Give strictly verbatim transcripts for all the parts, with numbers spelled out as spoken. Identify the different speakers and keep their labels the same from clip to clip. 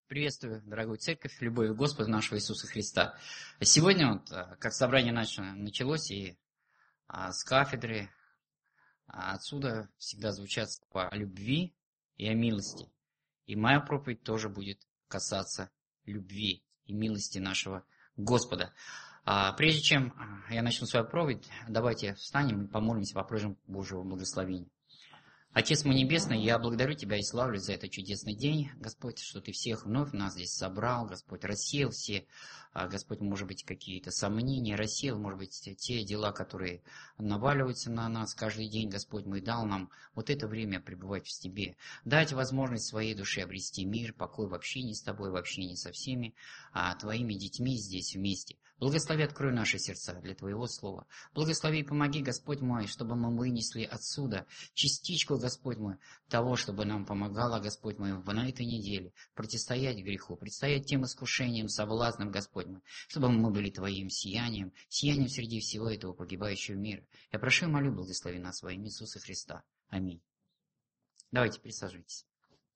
Speaker 1: Приветствую, дорогую церковь, любовью Господа нашего Иисуса Христа. Сегодня, вот, как собрание началось, и а, с кафедры, а отсюда всегда звучат слова о любви и о милости. И моя проповедь тоже будет касаться любви и милости нашего Господа. А, прежде чем я начну свою проповедь, давайте встанем и помолимся, попросим Божьего благословения. Отец мой Небесный, я благодарю Тебя и славлю за этот чудесный день, Господь, что Ты всех вновь нас здесь собрал, Господь, рассеял все, Господь, может быть, какие-то сомнения, рассеял, может быть, те дела, которые наваливаются на нас каждый день, Господь, мой дал нам вот это время пребывать в Тебе, дать возможность своей душе обрести мир, покой в общении с Тобой, в общении со всеми а, Твоими детьми здесь вместе. Благослови, открой наши сердца для Твоего Слова. Благослови и помоги, Господь мой, чтобы мы вынесли отсюда частичку, Господь мой, того, чтобы нам помогало, Господь мой, на этой неделе противостоять греху, предстоять тем искушениям, соблазнам, Господь мой, чтобы мы были Твоим сиянием, сиянием среди всего этого погибающего мира. Я прошу и молю, благослови нас во имя Иисуса Христа. Аминь. Давайте, присаживайтесь.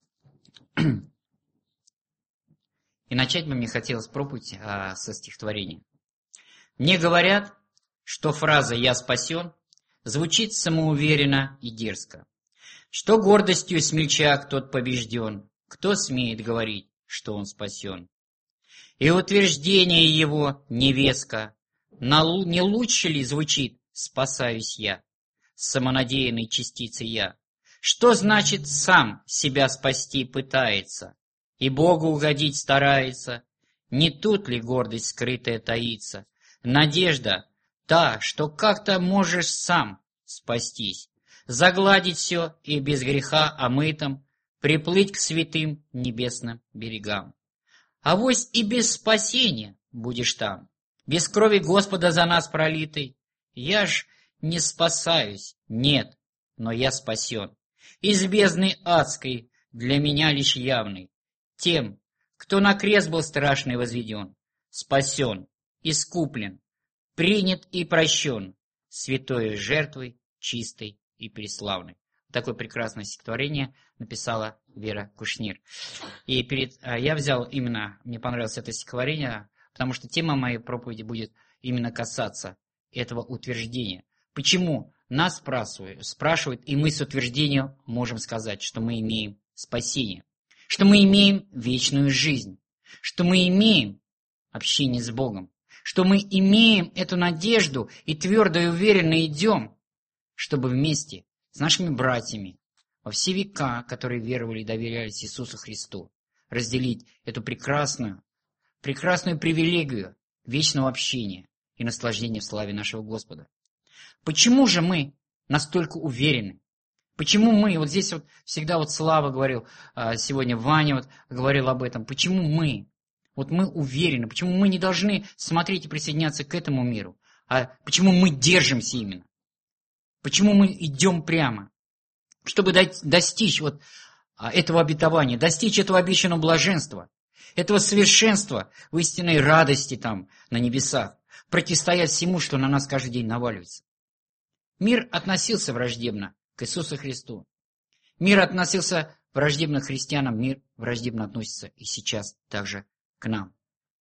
Speaker 1: И начать бы мне хотелось проповедь а, со стихотворения. Мне говорят, что фраза «я спасен» звучит самоуверенно и дерзко, что гордостью смельчак тот побежден, кто смеет говорить, что он спасен. И утверждение его невеско, не лучше ли звучит «спасаюсь я», самонадеянной частицей «я», что значит «сам себя спасти пытается» и Богу угодить старается, не тут ли гордость скрытая таится, надежда та, что как-то можешь сам спастись, загладить все и без греха омытым приплыть к святым небесным берегам. Авось и без спасения будешь там, без крови Господа за нас пролитой. Я ж не спасаюсь, нет, но я спасен. Из бездны адской для меня лишь явный, тем, кто на крест был страшный возведен, спасен, искуплен, принят и прощен, святой жертвой, чистой и преславной. Такое прекрасное стихотворение написала Вера Кушнир. И перед, я взял именно, мне понравилось это стихотворение, потому что тема моей проповеди будет именно касаться этого утверждения. Почему нас спрашивают, спрашивают, и мы с утверждением можем сказать, что мы имеем спасение, что мы имеем вечную жизнь, что мы имеем общение с Богом, что мы имеем эту надежду и твердо и уверенно идем, чтобы вместе с нашими братьями во все века, которые веровали и доверялись Иисусу Христу, разделить эту прекрасную, прекрасную привилегию вечного общения и наслаждения в славе нашего Господа. Почему же мы настолько уверены? Почему мы, вот здесь вот всегда вот Слава говорил, сегодня Ваня вот говорил об этом, почему мы, вот мы уверены, почему мы не должны смотреть и присоединяться к этому миру, а почему мы держимся именно? Почему мы идем прямо? Чтобы достичь вот этого обетования, достичь этого обещанного блаженства, этого совершенства в истинной радости там на небесах, противостоять всему, что на нас каждый день наваливается. Мир относился враждебно к Иисусу Христу. Мир относился враждебно к христианам, мир враждебно относится и сейчас также к нам.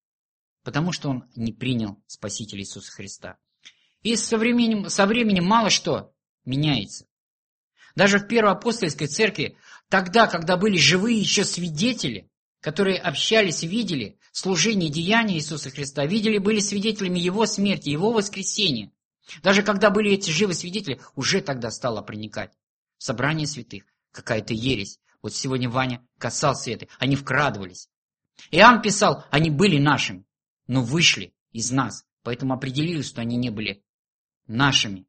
Speaker 1: Потому что он не принял Спасителя Иисуса Христа. И со временем, со временем мало что меняется. Даже в Первой апостольской церкви, тогда, когда были живые еще свидетели, которые общались, видели служение и деяния Иисуса Христа, видели, были свидетелями Его смерти, Его воскресения. Даже когда были эти живые свидетели, уже тогда стало проникать в собрание святых какая-то ересь. Вот сегодня Ваня касался этой, они вкрадывались. Иоанн писал, они были нашими, но вышли из нас, поэтому определили, что они не были нашими.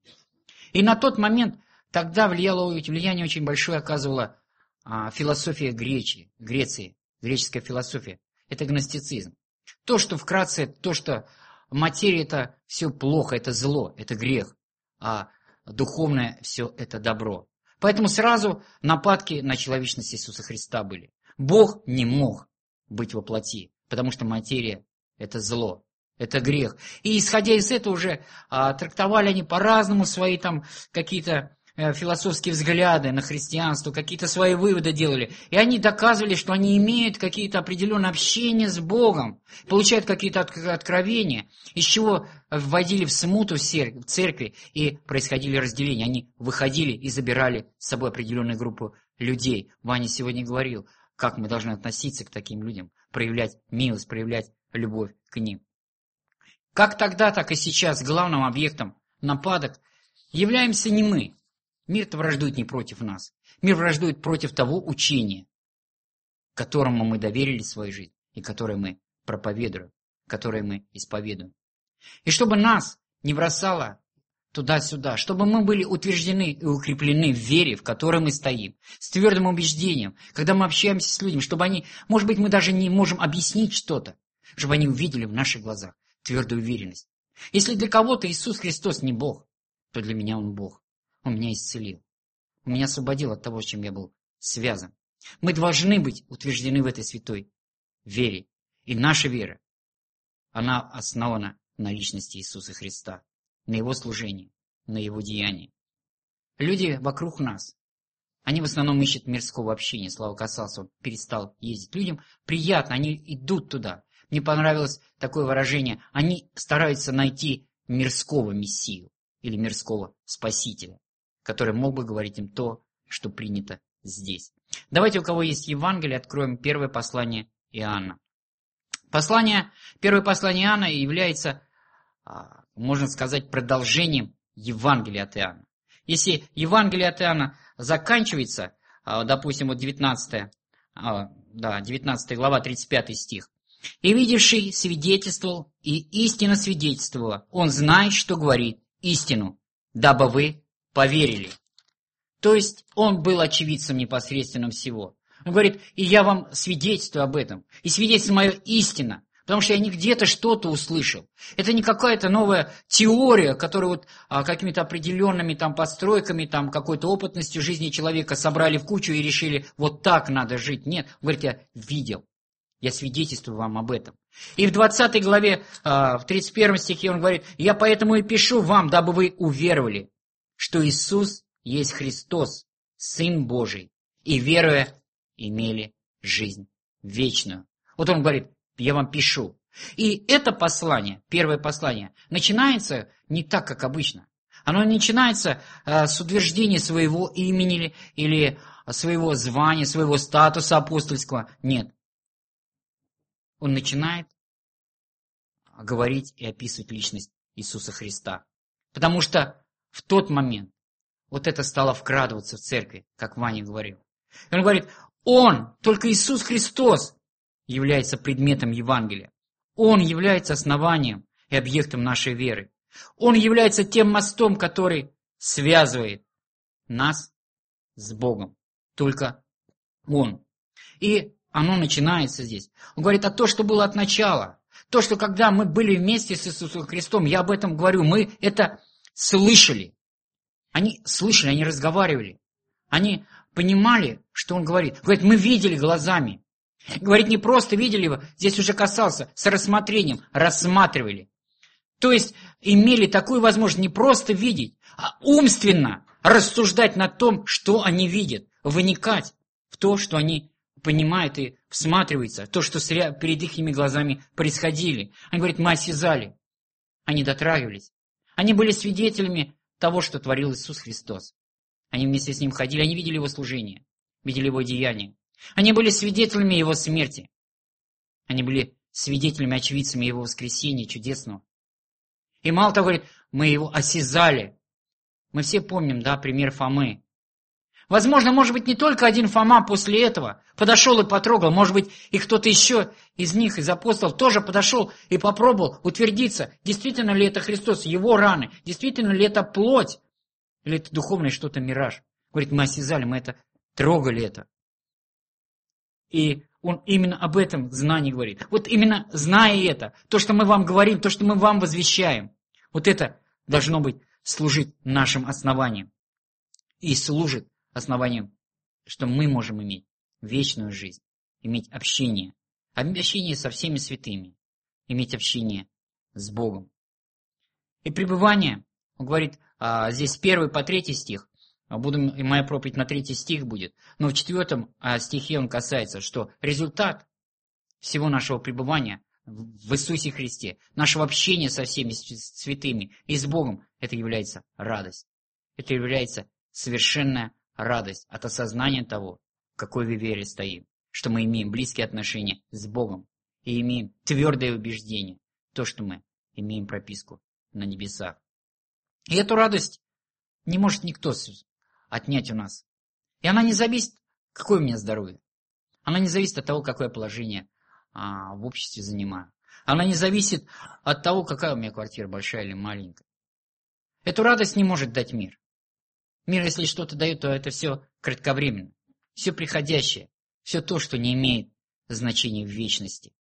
Speaker 1: И на тот момент тогда влияло, влияние очень большое оказывала а, философия Гречи, Греции, греческая философия. Это гностицизм. То, что вкратце, то, что материя это все плохо, это зло, это грех, а духовное все это добро. Поэтому сразу нападки на человечность Иисуса Христа были. Бог не мог быть во плоти, потому что материя это зло. Это грех. И исходя из этого уже а, трактовали они по-разному свои там какие-то философские взгляды на христианство, какие-то свои выводы делали. И они доказывали, что они имеют какие-то определенные общения с Богом, получают какие-то откровения, из чего вводили в смуту в церкви и происходили разделения. Они выходили и забирали с собой определенную группу людей. Ваня сегодня говорил, как мы должны относиться к таким людям, проявлять милость, проявлять любовь к ним. Как тогда, так и сейчас главным объектом нападок являемся не мы. Мир-то враждует не против нас. Мир враждует против того учения, которому мы доверили свою жизнь и которое мы проповедуем, которое мы исповедуем. И чтобы нас не бросало туда-сюда, чтобы мы были утверждены и укреплены в вере, в которой мы стоим, с твердым убеждением, когда мы общаемся с людьми, чтобы они, может быть, мы даже не можем объяснить что-то, чтобы они увидели в наших глазах твердую уверенность. Если для кого-то Иисус Христос не Бог, то для меня Он Бог. Он меня исцелил. Он меня освободил от того, с чем я был связан. Мы должны быть утверждены в этой святой вере. И наша вера, она основана на личности Иисуса Христа, на Его служении, на Его деянии. Люди вокруг нас, они в основном ищут мирского общения. Слава касался, он перестал ездить. Людям приятно, они идут туда. Мне понравилось такое выражение. Они стараются найти мирского Мессию или мирского Спасителя, который мог бы говорить им то, что принято здесь. Давайте, у кого есть Евангелие, откроем первое послание Иоанна. Послание, первое послание Иоанна является, можно сказать, продолжением Евангелия от Иоанна. Если Евангелие от Иоанна заканчивается, допустим, вот девятнадцатая, да, девятнадцатая глава, тридцать пятый стих. «И видевший свидетельствовал, и истина свидетельствовала, он знает, что говорит истину, дабы вы поверили». То есть он был очевидцем непосредственным всего. Он говорит, и я вам свидетельствую об этом. И свидетельство мое истина, потому что я не где-то что-то услышал. Это не какая-то новая теория, которую вот а, какими-то определенными там постройками, там какой-то опытностью жизни человека собрали в кучу и решили, вот так надо жить. Нет, он говорит, я видел. Я свидетельствую вам об этом. И в двадцатой главе, в тридцать первом стихе он говорит, «Я поэтому и пишу вам, дабы вы уверовали, что Иисус есть Христос, Сын Божий, и, веруя, имели жизнь вечную». Вот он говорит, я вам пишу. И это послание, первое послание, начинается не так, как обычно. Оно начинается с утверждения своего имени или своего звания, своего статуса апостольского. Нет. Он начинает говорить и описывать личность Иисуса Христа. Потому что в тот момент вот это стало вкрадываться в церковь, как Ваня говорил. И он говорит, Он, только Иисус Христос, является предметом Евангелия. Он является основанием и объектом нашей веры. Он является тем мостом, который связывает нас с Богом. Только Он. И оно начинается здесь. Он говорит, а то, что было от начала, то, что когда мы были вместе с Иисусом Христом, я об этом говорю, мы это слышали. Они слышали, они разговаривали. Они понимали, что Он говорит. Говорит, мы видели глазами. Говорит, не просто видели его, здесь уже касался, с рассмотрением, рассматривали. То есть имели такую возможность не просто видеть, а умственно рассуждать над том, что они видят, вникать в то, что они понимают и всматриваются, то, что перед их глазами происходили. Они говорят, мы осязали, они дотрагивались. Они были свидетелями того, что творил Иисус Христос. Они вместе с Ним ходили, они видели Его служение, видели Его деяния. Они были свидетелями Его смерти. Они были свидетелями, очевидцами Его воскресения чудесного. И мало того, говорит, мы Его осязали. Мы все помним, да, пример Фомы. Возможно, может быть, не только один Фома после этого подошел и потрогал. Может быть, и кто-то еще из них, из апостолов, тоже подошел и попробовал утвердиться, действительно ли это Христос, Его раны, действительно ли это плоть, или это духовное что-то, мираж. Говорит, мы осязали, мы это трогали это. И он именно об этом знании говорит. Вот именно зная это, то, что мы вам говорим, то, что мы вам возвещаем, вот это должно быть служить нашим основанием. И служит основанием, что мы можем иметь вечную жизнь, иметь общение, общение со всеми святыми, иметь общение с Богом. И пребывание, он говорит, а, здесь с первого по третий стих, Будем, и моя проповедь на третий стих будет. Но в четвертом стихе он касается, что результат всего нашего пребывания в Иисусе Христе, нашего общения со всеми святыми и с Богом, это является радость. Это является совершенная радость от осознания того, в какой мы вере стоим, что мы имеем близкие отношения с Богом и имеем твердое убеждение, то, что мы имеем прописку на небесах. И эту радость не может никто отнять у нас. И она не зависит, какое у меня здоровье. Она не зависит от того, какое положение а, в обществе занимаю. Она не зависит от того, какая у меня квартира, большая или маленькая. Эту радость не может дать мир. Мир, если что-то дает, то это все кратковременно, все приходящее, все то, что не имеет значения в вечности.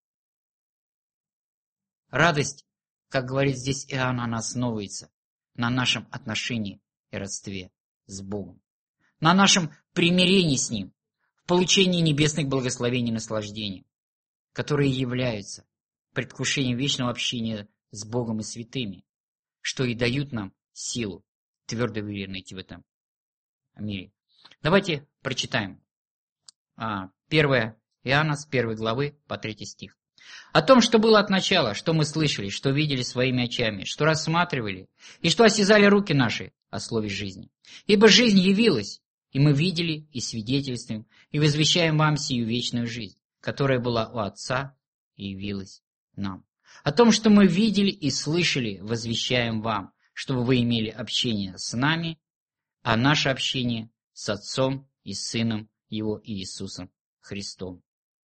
Speaker 1: Радость, как говорит здесь Иоанн, она основывается на нашем отношении и родстве с Богом, на нашем примирении с Ним, в получении небесных благословений и наслаждений, которые являются предвкушением вечного общения с Богом и святыми, что и дают нам силу твердо уверенно идти в этом мире. Давайте прочитаем первое Иоанна с первой главы по третий стих. «О том, что было от начала, что мы слышали, что видели своими очами, что рассматривали, и что осязали руки наши о слове жизни. Ибо жизнь явилась, и мы видели, и свидетельствуем, и возвещаем вам сию вечную жизнь, которая была у Отца и явилась нам. О том, что мы видели и слышали, возвещаем вам, чтобы вы имели общение с нами, а наше общение с Отцом и Сыном Его Иисусом Христом».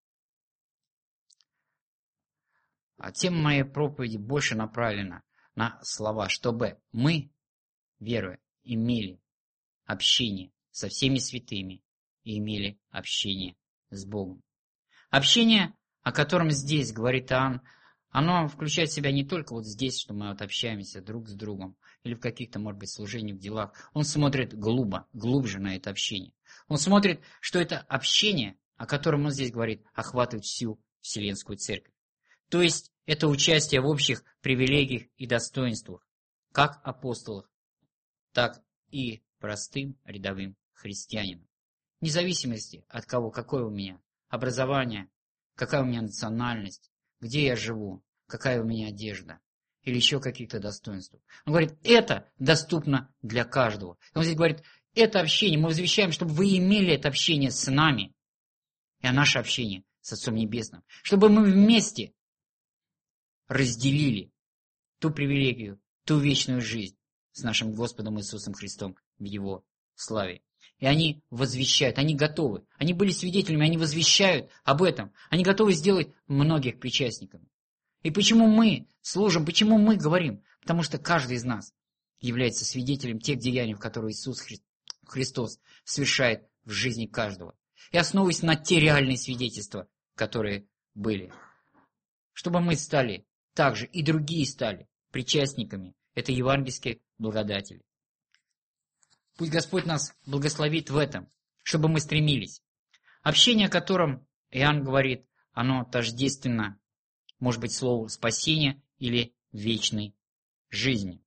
Speaker 1: А тема моей проповеди больше направлена на слова, чтобы мы, веруя, имели общение со всеми святыми и имели общение с Богом. Общение, о котором здесь говорит Иоанн, оно включает в себя не только вот здесь, что мы вот общаемся друг с другом, или в каких-то, может быть, служениях, в делах. Он смотрит глубо, глубже на это общение. Он смотрит, что это общение, о котором он здесь говорит, охватывает всю Вселенскую Церковь. То есть это участие в общих привилегиях и достоинствах, как апостолов, так и простым рядовым христианинам. Вне зависимости от того, какое у меня образование, какая у меня национальность, где я живу, какая у меня одежда или еще каких-то достоинств. Он говорит, это доступно для каждого. Он здесь говорит, это общение, мы возвещаем, чтобы вы имели это общение с нами, и наше общение с Отцом Небесным, чтобы мы вместе разделили ту привилегию, ту вечную жизнь с нашим Господом Иисусом Христом в Его славе. И они возвещают, они готовы, они были свидетелями, они возвещают об этом, они готовы сделать многих причастниками. И почему мы служим, почему мы говорим? Потому что каждый из нас является свидетелем тех деяний, в которые Иисус Христос совершает в жизни каждого. И основываясь на те реальные свидетельства, которые были. Чтобы мы стали также, и другие стали причастниками этой евангельской благодати. Пусть Господь нас благословит в этом, чтобы мы стремились. Общение, о котором Иоанн говорит, оно тождественно, может быть, слову спасения или вечной жизни.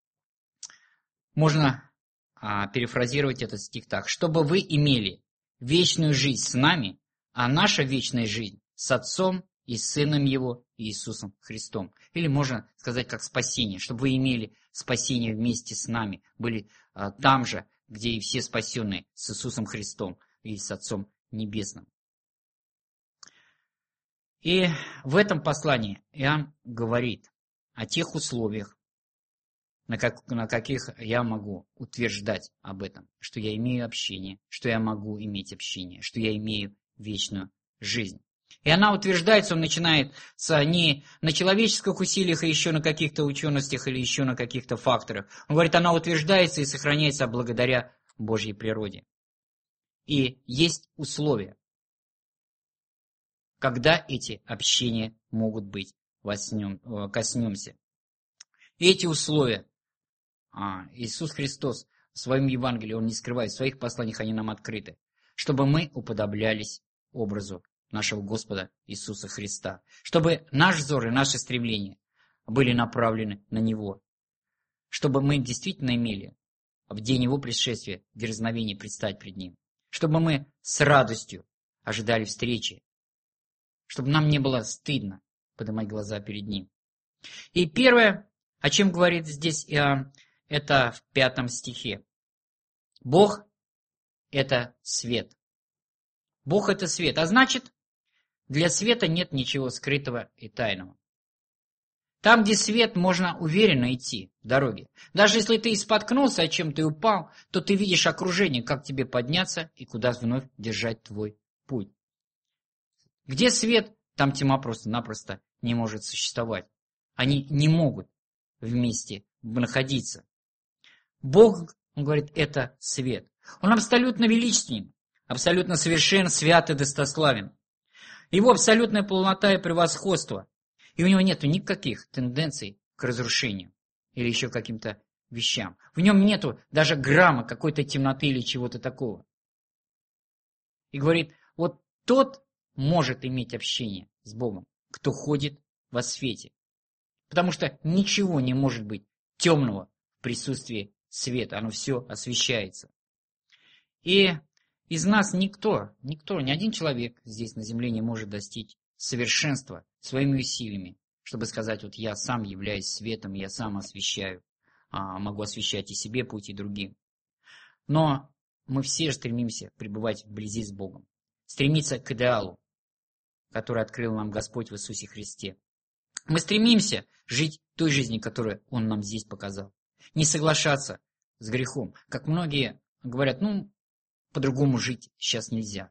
Speaker 1: Можно а, перефразировать этот стих так. Чтобы вы имели вечную жизнь с нами, а наша вечная жизнь с Отцом и Сыном Его Иисусом Христом. Или можно сказать как спасение, чтобы вы имели спасение вместе с нами, были а, там же, где и все спасенные с Иисусом Христом и с Отцом Небесным. И в этом послании Иоанн говорит о тех условиях, на, как, на каких я могу утверждать об этом, что я имею общение, что я могу иметь общение, что я имею вечную жизнь. И она утверждается, он начинается не на человеческих усилиях, и еще на каких-то ученостях или еще на каких-то факторах. Он говорит, она утверждается и сохраняется благодаря Божьей природе. И есть условия, когда эти общения могут быть, воснем, коснемся. И эти условия а, Иисус Христос в своем Евангелии, Он не скрывает, в своих посланиях они нам открыты, чтобы мы уподоблялись образу нашего Господа Иисуса Христа, чтобы наш взор и наши стремления были направлены на Него, чтобы мы действительно имели в день Его пришествия, в дерзновении предстать пред Ним. Чтобы мы с радостью ожидали встречи, чтобы нам не было стыдно поднимать глаза перед Ним. И первое, о чем говорит здесь Иоанн, это в пятом стихе. Бог – это свет. Бог – это свет. А значит, для света нет ничего скрытого и тайного. Там, где свет, можно уверенно идти в дороге. Даже если ты споткнулся, о чем ты упал, то ты видишь окружение, как тебе подняться и куда вновь держать твой путь. Где свет, там тьма просто-напросто не может существовать. Они не могут вместе находиться. Бог, Он говорит, это свет. Он абсолютно величественен, абсолютно совершен, свят и достославен. Его абсолютная полнота и превосходство. И у него нет никаких тенденций к разрушению или еще каким-то вещам. В нем нету даже грамма какой-то темноты или чего-то такого. И говорит, вот тот может иметь общение с Богом, кто ходит во свете. Потому что ничего не может быть темного в присутствии света. Оно все освещается. И из нас никто, никто, ни один человек здесь на земле не может достичь совершенства своими усилиями, чтобы сказать, вот я сам являюсь светом, я сам освещаю, а, могу освещать и себе путь, и другим. Но мы все стремимся пребывать вблизи с Богом, стремиться к идеалу, который открыл нам Господь в Иисусе Христе. Мы стремимся жить той жизнью, которую Он нам здесь показал. Не соглашаться с грехом. Как многие говорят, ну, по-другому жить сейчас нельзя.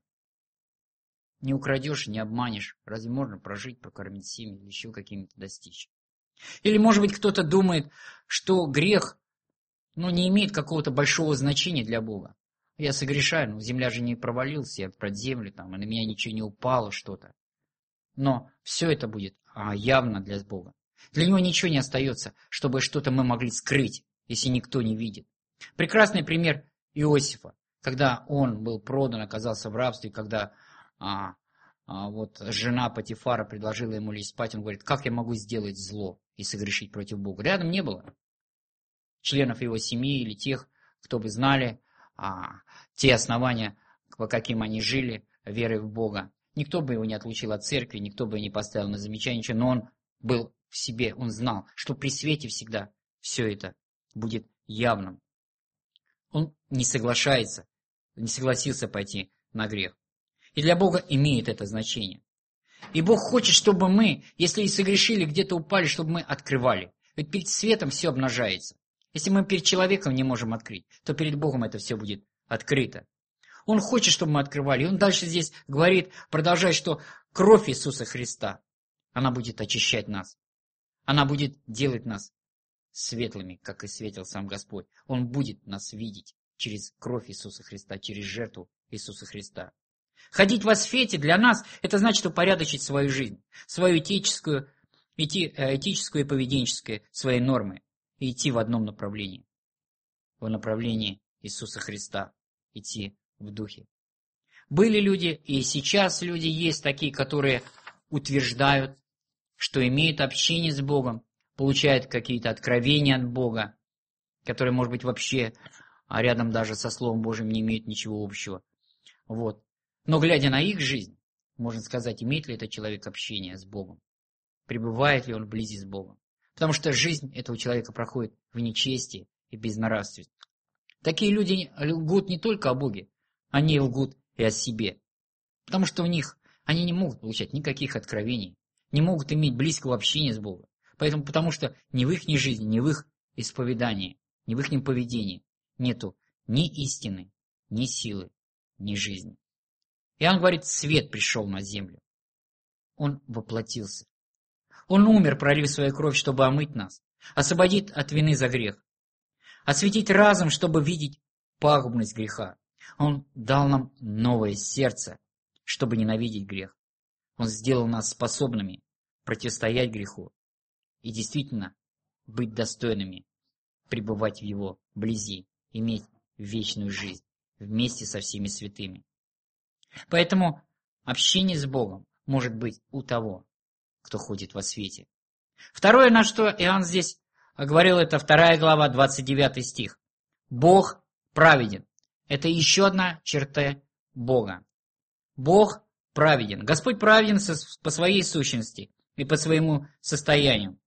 Speaker 1: Не украдешь, не обманешь. Разве можно прожить, прокормить семью или еще какими-то достичь? Или, может быть, кто-то думает, что грех ну, не имеет какого-то большого значения для Бога. Я согрешаю, но земля же не провалилась, я под землю, там, и на меня ничего не упало, что-то. Но все это будет а, явно для Бога. Для Него ничего не остается, чтобы что-то мы могли скрыть, если никто не видит. Прекрасный пример Иосифа, когда он был продан, оказался в рабстве, когда а, а, вот жена Потифара предложила ему лечь спать, он говорит, как я могу сделать зло и согрешить против Бога? Рядом не было членов его семьи или тех, кто бы знали а, те основания, по каким они жили, верой в Бога. Никто бы его не отлучил от церкви, никто бы не поставил на замечание, но он был в себе, он знал, что при свете всегда все это будет явным. Он не соглашается, не согласился пойти на грех. И для Бога имеет это значение. И Бог хочет, чтобы мы, если и согрешили, где-то упали, чтобы мы открывали. Ведь перед светом все обнажается. Если мы перед человеком не можем открыть, то перед Богом это все будет открыто. Он хочет, чтобы мы открывали. И он дальше здесь говорит, продолжает, что кровь Иисуса Христа, она будет очищать нас. Она будет делать нас светлыми, как и светил сам Господь. Он будет нас видеть через кровь Иисуса Христа, через жертву Иисуса Христа. Ходить во свете для нас, это значит упорядочить свою жизнь, свою этическую, эти, этическую и поведенческую, свои нормы, и идти в одном направлении, в направлении Иисуса Христа, идти в духе. Были люди, и сейчас люди есть такие, которые утверждают, что имеют общение с Богом, получают какие-то откровения от Бога, которые, может быть, вообще рядом даже со Словом Божьим не имеют ничего общего. Вот. Но глядя на их жизнь, можно сказать, имеет ли этот человек общение с Богом, пребывает ли он вблизи с Богом. Потому что жизнь этого человека проходит в нечестии и безнравственности. Такие люди лгут не только о Боге, они лгут и о себе. Потому что у них они не могут получать никаких откровений, не могут иметь близкого общения с Богом. Поэтому, потому что ни в их ни жизни, ни в их исповедании, ни в их поведении нету ни истины, ни силы, ни жизни. Иоанн говорит, свет пришел на землю. Он воплотился. Он умер, пролив свою кровь, чтобы омыть нас, освободить от вины за грех, осветить разум, чтобы видеть пагубность греха. Он дал нам новое сердце, чтобы ненавидеть грех. Он сделал нас способными противостоять греху и действительно быть достойными, пребывать в Его близи, иметь вечную жизнь вместе со всеми святыми. Поэтому общение с Богом может быть у того, кто ходит во свете. Второе, на что Иоанн здесь говорил, это вторая глава, двадцать девятый стих. Бог праведен. Это еще одна черта Бога. Бог праведен. Господь праведен по своей сущности и по своему состоянию.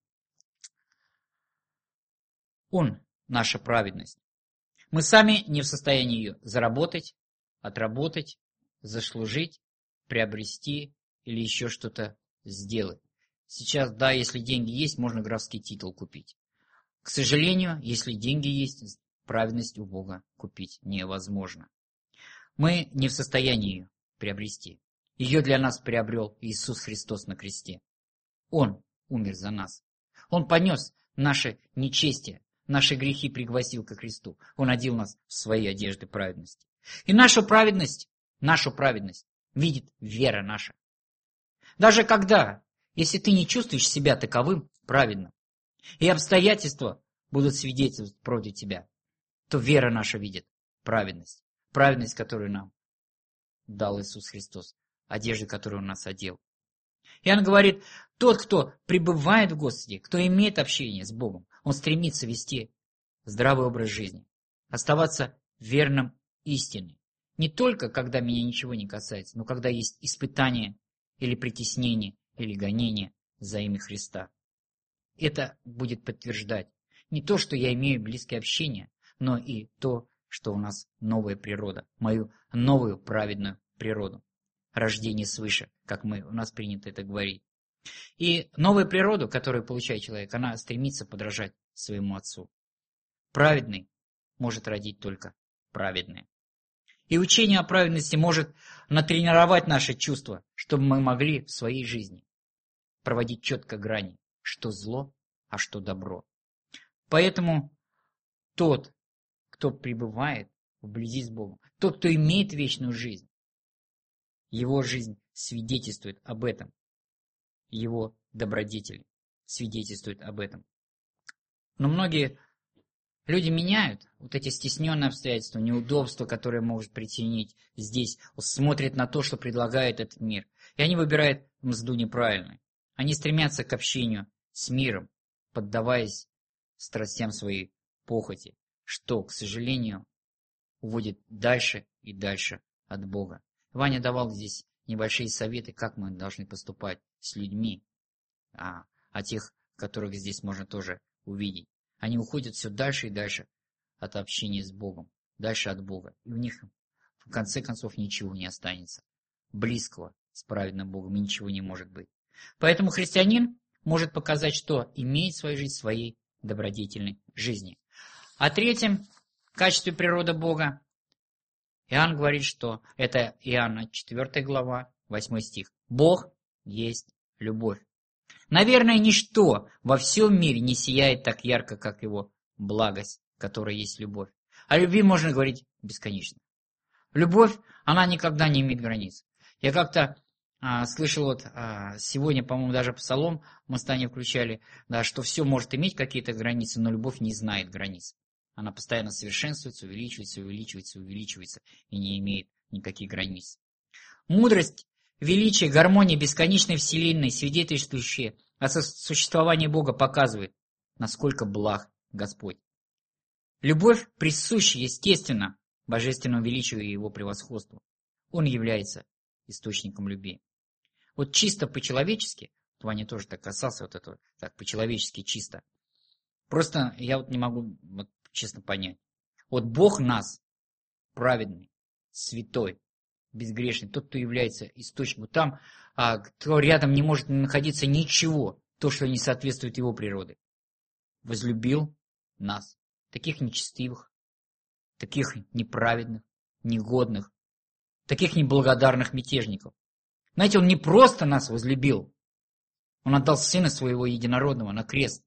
Speaker 1: Он наша праведность. Мы сами не в состоянии ее заработать, отработать, заслужить, приобрести или еще что-то сделать. Сейчас, да, если деньги есть, можно графский титул купить. К сожалению, если деньги есть, праведность у Бога купить невозможно. Мы не в состоянии ее приобрести. Ее для нас приобрел Иисус Христос на кресте. Он умер за нас. Он понес наше нечестие, наши грехи пригвоздил ко кресту. Он одел нас в свои одежды праведности. И нашу праведность, нашу праведность видит вера наша. Даже когда, если ты не чувствуешь себя таковым праведным, и обстоятельства будут свидетельствовать против тебя, то вера наша видит праведность. Праведность, которую нам дал Иисус Христос, одежду, которую Он нас одел. Иоанн говорит, тот, кто пребывает в Господе, кто имеет общение с Богом, он стремится вести здравый образ жизни, оставаться верным истине. Не только, когда меня ничего не касается, но когда есть испытание или притеснение, или гонение за имя Христа. Это будет подтверждать не то, что я имею близкое общение, но и то, что у нас новая природа, мою новую праведную природу. Рождение свыше, как мы, у нас принято это говорить. И новую природу, которую получает человек, она стремится подражать своему отцу. Праведный может родить только праведное. И учение о праведности может натренировать наши чувства, чтобы мы могли в своей жизни проводить четко грани, что зло, а что добро. Поэтому тот, кто пребывает вблизи с Богом, тот, кто имеет вечную жизнь, его жизнь свидетельствует об этом. Его добродетели свидетельствуют об этом. Но многие люди меняют вот эти стесненные обстоятельства, неудобства, которые могут причинить здесь, смотрят на то, что предлагает этот мир. И они выбирают мзду неправильную. Они стремятся к общению с миром, поддаваясь страстям своей похоти, что, к сожалению, уводит дальше и дальше от Бога. Ваня давал здесь небольшие советы, как мы должны поступать с людьми, а, а тех, которых здесь можно тоже увидеть. Они уходят все дальше и дальше от общения с Богом, дальше от Бога. И у них в конце концов ничего не останется. Близкого с праведным Богом ничего не может быть. Поэтому христианин может показать, что имеет свою жизнь в своей добродетельной жизни. О третьем качестве природы Бога Иоанн говорит, что это Иоанна четвёртая глава, восьмой стих. Бог есть любовь. Наверное, ничто во всем мире не сияет так ярко, как его благость, которая есть любовь. О любви можно говорить бесконечно. Любовь, она никогда не имеет границ. Я как-то а, слышал, вот а, сегодня, по-моему, даже псалом мы с Таней включали, да, что все может иметь какие-то границы, но любовь не знает границ. Она постоянно совершенствуется, увеличивается, увеличивается, увеличивается и не имеет никаких границ. Мудрость, величие, гармония бесконечной вселенной, свидетельствующие о существовании Бога, показывает, насколько благ Господь. Любовь присуща, естественно, божественному величию и его превосходству. Он является источником любви. Вот чисто по-человечески, Ваня тоже так касался вот этого, так по-человечески чисто. Просто я вот не могу вот, честно понять. Вот Бог нас, праведный, святой, безгрешный, тот, кто является источником, там, а, кто рядом не может находиться ничего, то, что не соответствует его природе, возлюбил нас, таких нечестивых, таких неправедных, негодных, таких неблагодарных мятежников. Знаете, Он не просто нас возлюбил, Он отдал Сына Своего Единородного на крест,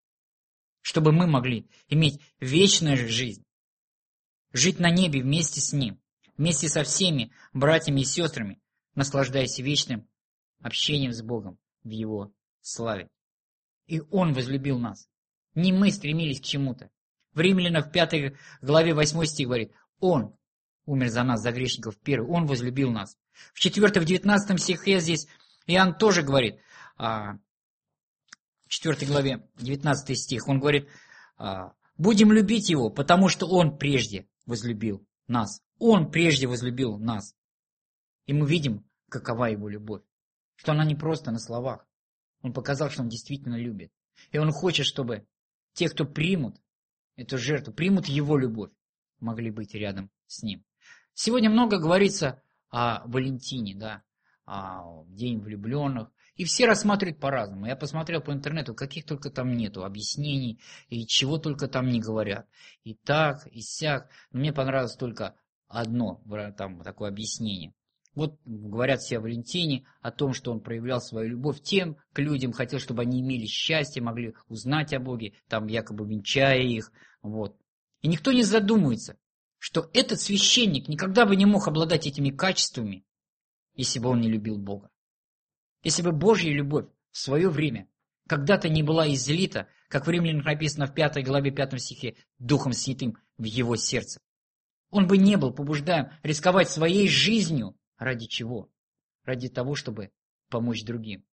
Speaker 1: чтобы мы могли иметь вечную жизнь, жить на небе вместе с Ним, вместе со всеми братьями и сестрами, наслаждаясь вечным общением с Богом в Его славе. И Он возлюбил нас. Не мы стремились к чему-то. В Римлянах в пятой главе восьмой стих говорит, Он умер за нас, за грешников первый, Он возлюбил нас. В четвёртой, в девятнадцатом стихе здесь Иоанн тоже говорит, в четвёртой главе, девятнадцатый стих, он говорит, Будем любить Его, потому что Он прежде возлюбил нас. Он прежде возлюбил нас. И мы видим, какова Его любовь. Что она не просто на словах. Он показал, что Он действительно любит. И Он хочет, чтобы те, кто примут эту жертву, примут Его любовь, могли быть рядом с Ним. Сегодня много говорится о Валентине, да, о День влюбленных. И все рассматривают по-разному. Я посмотрел по интернету, каких только там нету объяснений, и чего только там не говорят. И так, и сяк. Но мне понравилось только одно там такое объяснение. Вот говорят все о Валентине, о том, что он проявлял свою любовь тем к людям, хотел, чтобы они имели счастье, могли узнать о Боге, там якобы венчая их. Вот. И никто не задумывается, что этот священник никогда бы не мог обладать этими качествами, если бы он не любил Бога. Если бы Божья любовь в свое время когда-то не была излита, как в Римлянам написано в пятой главе пятом стихе, Духом Святым в его сердце, он бы не был побуждаем рисковать своей жизнью. Ради чего? Ради того, чтобы помочь другим.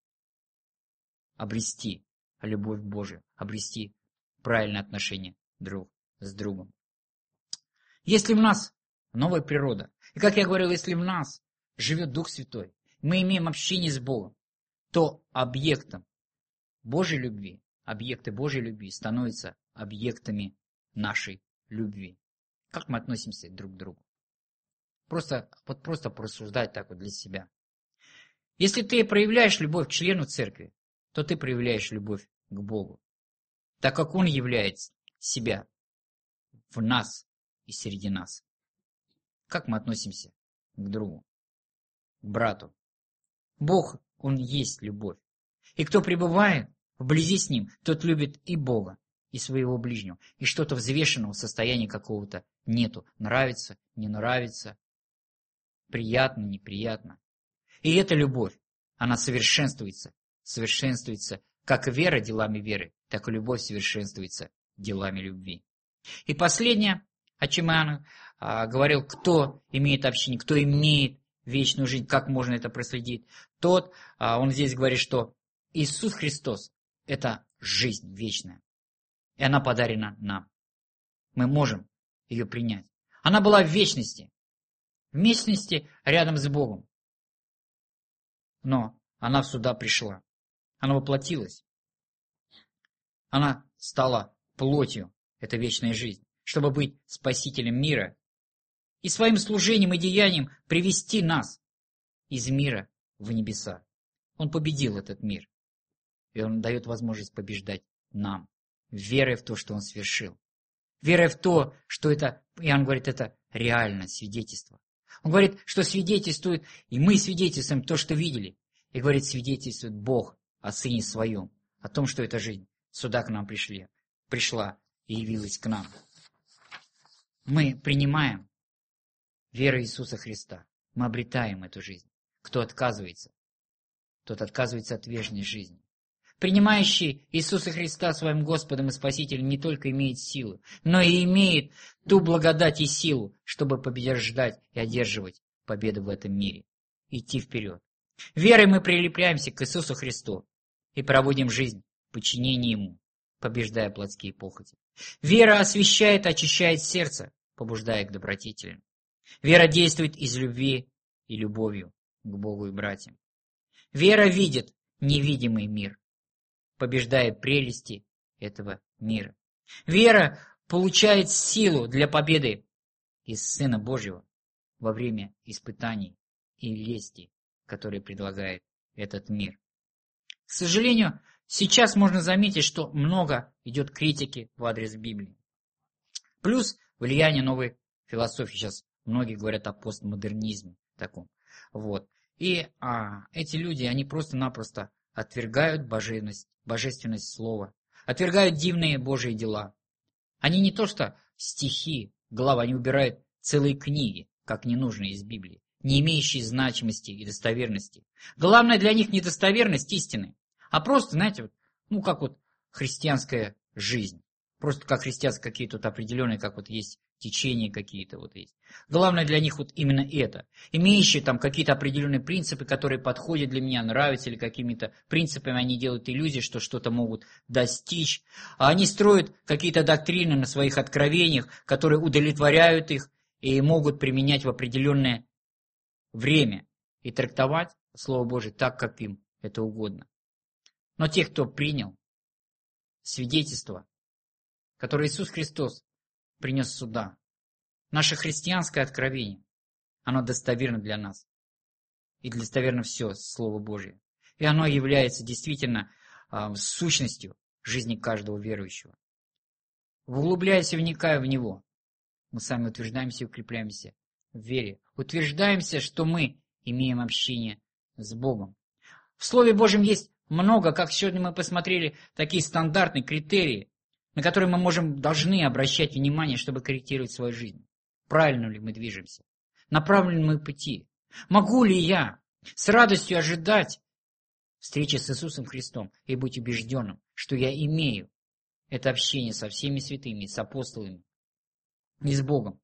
Speaker 1: Обрести любовь Божию, обрести правильное отношение друг с другом. Если в нас новая природа, и как я говорил, если в нас живет Дух Святой, мы имеем общение с Богом, то объектом Божьей любви, объекты Божьей любви становятся объектами нашей любви. Как мы относимся друг к другу? Просто, вот просто порассуждать так вот для себя. Если ты проявляешь любовь к члену церкви, то ты проявляешь любовь к Богу, так как Он является себя в нас и среди нас. Как мы относимся к другу, к брату? Бог, Он есть любовь. И кто пребывает вблизи с Ним, тот любит и Бога, и своего ближнего. И что-то взвешенного состояния какого-то нету. Нравится, не нравится, приятно, неприятно. И эта любовь, она совершенствуется, совершенствуется, как и вера делами веры, так и любовь совершенствуется делами любви. И последнее, о чем я а, говорил, кто имеет общение, кто имеет вечную жизнь, как можно это проследить, тот, а, он здесь говорит, что Иисус Христос – это жизнь вечная, и она подарена нам. Мы можем ее принять. Она была в вечности, в вечности рядом с Богом. Но она сюда пришла. Она воплотилась. Она стала плотью, это вечная жизнь, чтобы быть спасителем мира и своим служением и деянием привести нас из мира в небеса. Он победил этот мир, и Он дает возможность побеждать нам, верой в то, что Он свершил. Верой в то, что это, Иоанн говорит, это реальное свидетельство. Он говорит, что свидетельствует, и мы свидетельствуем то, что видели. И говорит, свидетельствует Бог о Сыне Своем, о том, что эта жизнь сюда к нам пришли, пришла и явилась к нам. Мы принимаем веру Иисуса Христа. Мы обретаем эту жизнь. Кто отказывается, тот отказывается от вечной жизни. Принимающий Иисуса Христа своим Господом и Спасителем не только имеет силу, но и имеет ту благодать и силу, чтобы побеждать и одерживать победу в этом мире. Идти вперед. Верой мы прилепляемся к Иисусу Христу и проводим жизнь в подчинении Ему, побеждая плотские похоти. Вера освящает, очищает сердце, побуждая к добродетелям. Вера действует из любви и любовью к Богу и братьям. Вера видит невидимый мир, побеждая прелести этого мира. Вера получает силу для победы из Сына Божьего во время испытаний и лести, которые предлагает этот мир. К сожалению, сейчас можно заметить, что много идет критики в адрес Библии. Плюс влияние новой философии. Сейчас многие говорят о постмодернизме таком. Вот. И а, эти люди, они просто-напросто отвергают божественность, божественность слова, отвергают дивные Божьи дела. Они не то что стихи, главы, они убирают целые книги, как ненужные из Библии, не имеющие значимости и достоверности. Главное для них не достоверность истины, а просто, знаете, вот, ну как вот христианская жизнь. Просто как христианские какие-то вот определенные, как вот есть течения какие-то вот есть. Главное для них вот именно это. Имеющие там какие-то определенные принципы, которые подходят для меня, нравятся, или какими-то принципами они делают иллюзии, что что-то могут достичь. А они строят какие-то доктрины на своих откровениях, которые удовлетворяют их и могут применять в определенное время и трактовать Слово Божие так, как им это угодно. Но те, кто принял свидетельство, которое Иисус Христос принес сюда, наше христианское откровение, оно достоверно для нас. И достоверно все Слово Божие. И оно является действительно э, сущностью жизни каждого верующего. Углубляясь и вникая в него, мы сами утверждаемся и укрепляемся в вере. Утверждаемся, что мы имеем общение с Богом. В Слове Божьем есть много, как сегодня мы посмотрели, такие стандартные критерии, на которые мы можем, должны обращать внимание, чтобы корректировать свою жизнь. Правильно ли мы движемся? Направлены ли мы пути? Могу ли я с радостью ожидать встречи с Иисусом Христом и быть убежденным, что я имею это общение со всеми святыми, с апостолами и с Богом?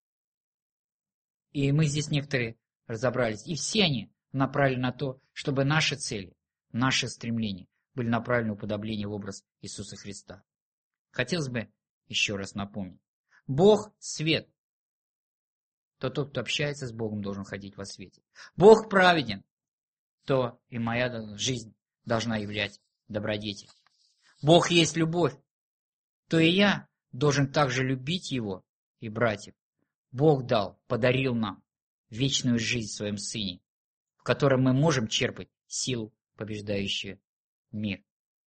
Speaker 1: И мы здесь некоторые разобрались. И все они направлены на то, чтобы наши цели, наши стремления были направлены в уподобление в образ Иисуса Христа. Хотелось бы еще раз напомнить. Бог – свет. То тот, кто общается с Богом, должен ходить во свете. Бог праведен. То и моя жизнь должна являть добродетель. Бог есть любовь. То и я должен также любить Его и братьев. Бог дал, подарил нам вечную жизнь в Своем Сыне, в котором мы можем черпать силу, побеждающую мир.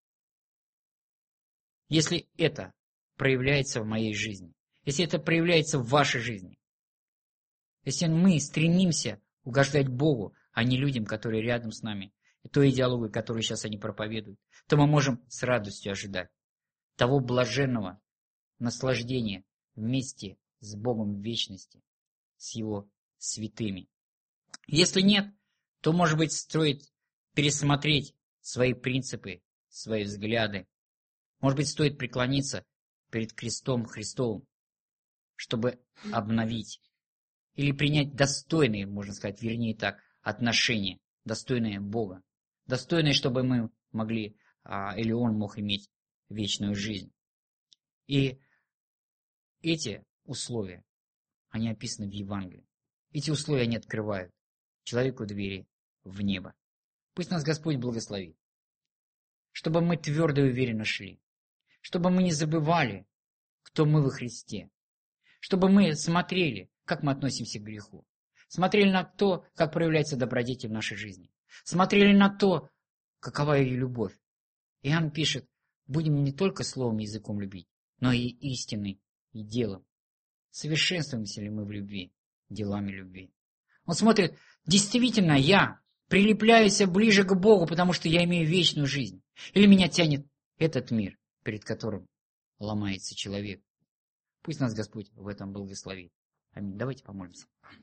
Speaker 1: Если это проявляется в моей жизни, если это проявляется в вашей жизни, если мы стремимся угождать Богу, а не людям, которые рядом с нами, и той идеологии, которую сейчас они проповедуют, то мы можем с радостью ожидать того блаженного наслаждения вместе с Богом в вечности, с Его святыми. Если нет, то, может быть, стоит пересмотреть свои принципы, свои взгляды. Может быть, стоит преклониться перед крестом Христовым, чтобы обновить или принять достойные, можно сказать, вернее так, отношения, достойные Бога, достойные, чтобы мы могли, или Он мог иметь вечную жизнь. И эти условия, они описаны в Евангелии. Эти условия они открывают человеку двери в небо. Пусть нас Господь благословит, чтобы мы твердо и уверенно шли, чтобы мы не забывали, кто мы во Христе, чтобы мы смотрели, как мы относимся к греху, смотрели на то, как проявляется добродетель в нашей жизни, смотрели на то, какова ее любовь. Иоанн пишет, будем не только словом и языком любить, но и истиной и делом. Совершенствуемся ли мы в любви, делами любви? Он смотрит, действительно я прилепляюсь ближе к Богу, потому что я имею вечную жизнь. Или меня тянет этот мир, перед которым ломается человек. Пусть нас Господь в этом благословит. Аминь. Давайте помолимся.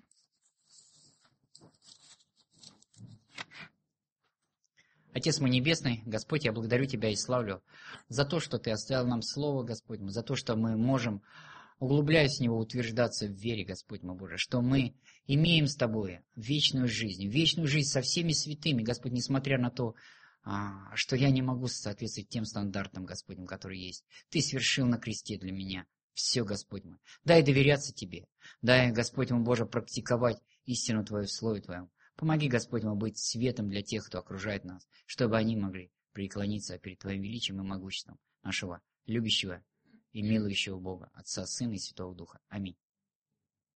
Speaker 1: Отец мой небесный, Господь, я благодарю Тебя и славлю за то, что Ты оставил нам Слово, Господь мой, за то, что мы можем, углубляясь в него, утверждаться в вере, Господь мой Боже, что мы имеем с Тобой вечную жизнь, вечную жизнь со всеми святыми, Господь, несмотря на то, что я не могу соответствовать тем стандартам, Господь, которые есть. Ты свершил на кресте для меня все, Господь мой. Дай доверяться Тебе, дай, Господь мой Боже, практиковать истину Твою в Слове Твоем. Помоги, Господь мой, быть светом для тех, кто окружает нас, чтобы они могли преклониться перед Твоим величием и могуществом нашего любящего и милующего Бога, Отца, Сына и Святого Духа. Аминь.